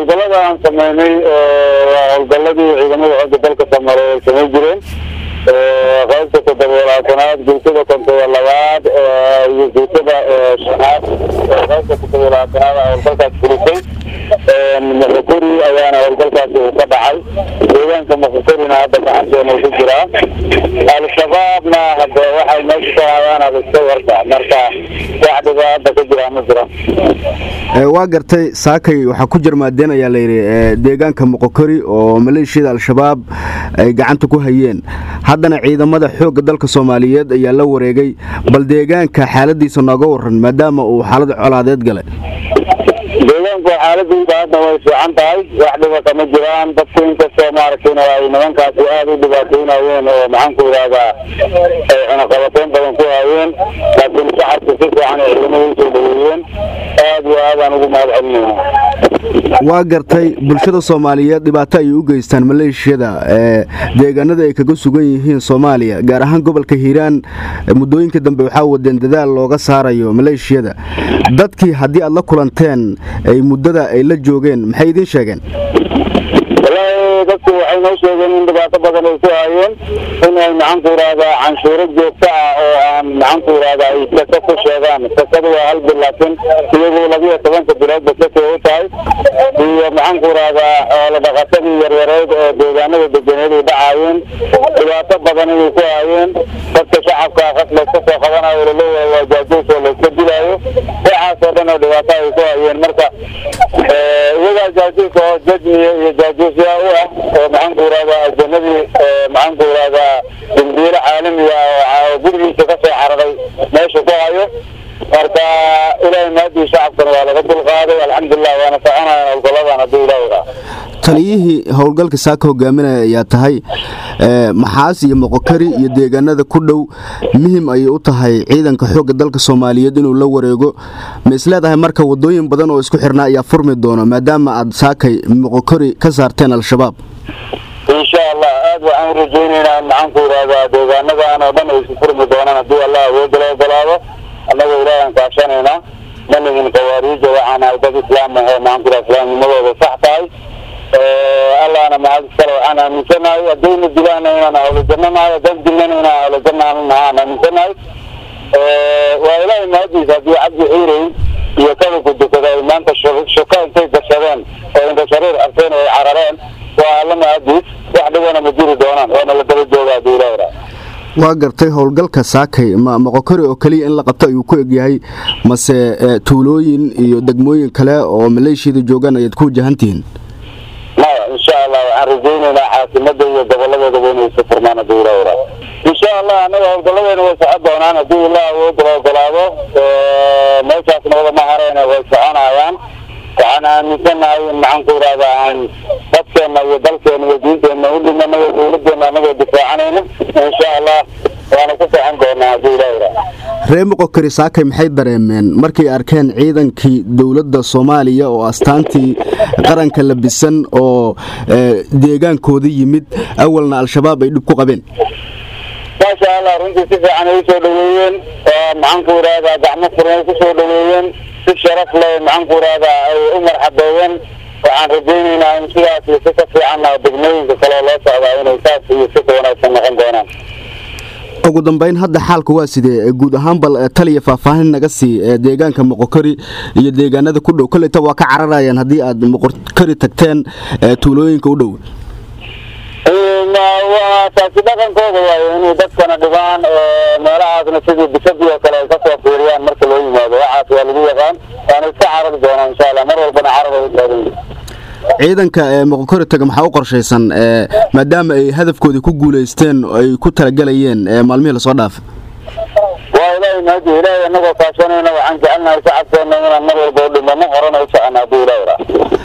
howlgallada aan sameynay howlgalladii ciidamada xogga dalka Soomaaliyeed ay sameyn jireen qaybta toddobaad guutada konton labaad iyo guutada shanaad qaybta toddobaad howlgalkaas fulisay Moqokori ayaana howlgalkaas ka dhacay deegaanka Moqokorina hadda gacanteena ku jira al-shabaabna hadda waxay meesha ka hayaan adagta warka marka wax dhibaato ka jira ma jira waa gartay saakay waxa ku jirmaadeen ayaa la yiri deegaanka Moqokori oo maleeshiyada al-shabaab ay gacanta ku hayeen haddana ciidamada xoogga dalka Soomaaliyeed ayaa la wareegay bal deegaanka xaaladiisa nooga waran maadaama uu xaalad colaadeed galay deegaanku xaaladiisa hadda way fiican tahay wax dhibaato ma jiraan dadku inkastoo maaragtay ay nimankaasi aad u dhibaataynayeen oo maxaan ku yiraahdaa ana qabateen badan ku hayeen laakiin shacabku si fiican ay ciidamada u soo dhaweeyeen aad iyo aad aan ugu mahadcelinaynaa waa gartay bulshada Soomaaliyeed dhibaato ay u geystaan maleeshiyada deegaanada ay kaga sugan yihiin Soomaaliya gaar ahaan gobolka Hiiraan muddooyinka dambe waxa wadeen dadaal looga saarayo maleeshiyada dadkii hadii aad la kulanteen ay muddada ay la joogeen maxay idin sheegeen dadku waxay noo sheegeen in dhibaato badan ay ku hayeen in ay maxaan ku yiraahdaa canshuuro joogto ah oo aan maxaan ku yiraahdaa ay dadka ku sheegaan dadku waa hal bil laakiin iyagoo 12 bilood dadka u tahay iyo maxaan ku yiraahdaa la dhaqaaqadii yaryarayd oo deegaanada deegaanada dhacayeen dhibaato badan ay ku hayeen dadka shacabka qasla ka soo qabanayo leeyahay waa jaajuus oo la iska dilayo waxaas oo dhan dhibaato ay ku hayeen marka iyaga jaajuus oo jadniye iyo jaajuus maxaan ku yiraahdaa ajnabi maxaan ku yiraahdaa dambiile caalami ah oo gurigiisa ka soo cararay meesha ku hayo marka ilaahay maadii shacabkana waa laga dulqaaday alxamdulillah waana soconayaan howlgalladan haddii ilaahay taliyihii howlgalka saaka hogaaminaya ayaa tahay maxaas iyo Moqokori iyo deegaanada ku dhow muhiim ay u tahay ciidanka xoogga dalka Soomaaliyeed inuu la wareego ma isleedahay marka wadooyin badan oo isku xirnaa ayaa furmi doona maadaama aad saakay Moqokori ka saarteen al-shabaab insha Allah aad waxaan rajaynaynaa maxaan ku yiraahdaa deegaanada aan oo dhan ay isku furmi doonaan haddii Allah ogolaado annaga ilaahay aan kaashanaynaa managin qawaariij waxaan ahay dad islaam ah maxaan ku yiraahdaa islaamnimadooda sax tahay allahna ma hadkalo ana misanay adayna dilana inaan awlajannaa dadilana awlajannaa misanay waa ilaahay maadii hadii abdi xiiray iyo kala ku dukaday maanta shaqo intay gashadeen oo inta shariir arteen ay carareen waa alla maadii wax dhibana ma jiri doonaan oo la daba joogaa diilaara waa gartay howlgalka saakay Moqokori oo kaliya in la qabto ayuu ku egyahay mase tuulooyin iyo degmooyin kale oo maleeshiyada joogan ay ku wajahantiin إن شاء الله عرضينا حاكمة وقبلنا دبنا يسافرنا دورة إن شاء الله أنا وقبلنا وسعدنا أنا دي الله وقبله ما شافنا ولا ما هرينا وسعنا عيان وأنا مثلنا عن قرابة عن بطنا وبلكنا وديننا ولنا ولدنا ندفع عننا إن شاء الله وأنا كنت عندنا دورة reer Moqokori saakay maxay dareemeen markay arkeen ciidankii dawladda Soomaaliya oo astaantii qaranka la bisan oo deegaankooda yimid awalna al-shabaab ay dib ku qabeen ما شاء الله runtii si fiican ay soo dhaweeyeen maxaan ku yiraahdaa gacmo furan ku soo dhaweeyeen si sharaf leh maxaan ku yiraahdaa ay u marxabeeyeen waxaan rajaynaynaa in sidaas iyo si fiican oo degmooyinka kale loo socdaa inay taas iyo si wanaagsan noqon doonaan ugu dambeyn hadda xaalku waa sidee guud ahaan bal taliya faahfaahin naga sii deegaanka Moqokori iyo deegaanada ku dhow kaleeta waa ka cararayaan hadii aad Moqokori tagteen tuulooyinka u dhow waa taasi dhaqankooda waa inay dadkana dhibaan meelahaasna sidii bisadiyo kale ay ka soo fiiriyaan marka loo yimaado waxaas waa lagu yaqaan waana iska carari doonaa insha Allah mar walbana carada u taagan ciidanka Moqokori taga maxaa u qorshaysan maadaama ay hadafkoodii ku guuleysteen ay ku talagalayeen maalmihii la soo dhaaf waa ilaahay maadii ilaahay anagoo kaashanayna waxaan jecelnahay shacabkeena inaan mar walba u dhimano horena u soconaa